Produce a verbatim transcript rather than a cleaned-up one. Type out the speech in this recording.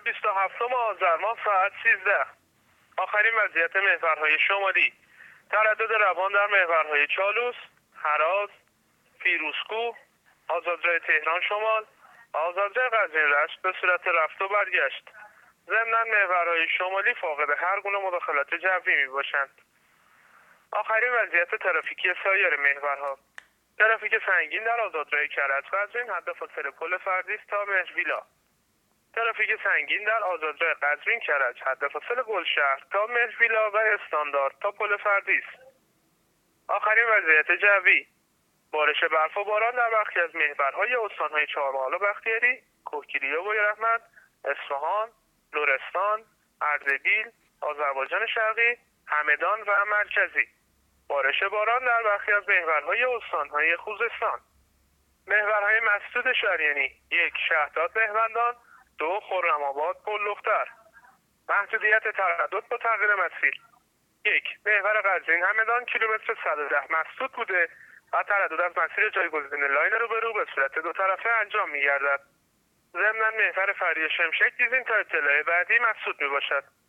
بیست و هفتم آذر ماه ساعت سیزده. آخرین وضعیت محورهای شمالی: تردد روان در محورهای چالوس، هراز، فیروزکوه، آزادراه تهران شمال، آزادراه قزوین رشت به صورت رفت و برگشت. ضمناً محورهای شمالی فاقد هر گونه مداخلت جوی می باشند. آخرین وضعیت ترافیکی سایر محورها: ترافیک سنگین در آزادراه کرج قزوین حد فاصله پل فردیس تا مهرویلا. ترافیک سنگین در آزادراه قزوین کرج حد فاصله گلشهر تا مهرویلا و استاندارد تا پل فردیس. آخرین وضعیت جوی: بارش برف و باران در برخی از محورهای استانهای چهارمحال و بختیاری، کوهگیری و بویراحمد، اصفهان، لرستان، اردبیل، آذربایجان شرقی، همدان و مرکزی. بارش باران در برخی از محورهای استانهای خوزستان. محورهای مسدود شریانی: یک شهداد مهمندان، دو خرم‌آباد پل‌لختر. محدودیت تردد با تغییر مسیر: یک محور قزوین همدان کیلومتر صد و ده مسدود بوده و تردد از مسیر جایگزین لاین روبرو به صورت دو طرفه انجام می‌گردد. ضمناً محور فری شمشک دیزین تا اطلاع بعدی مسدود می‌باشد.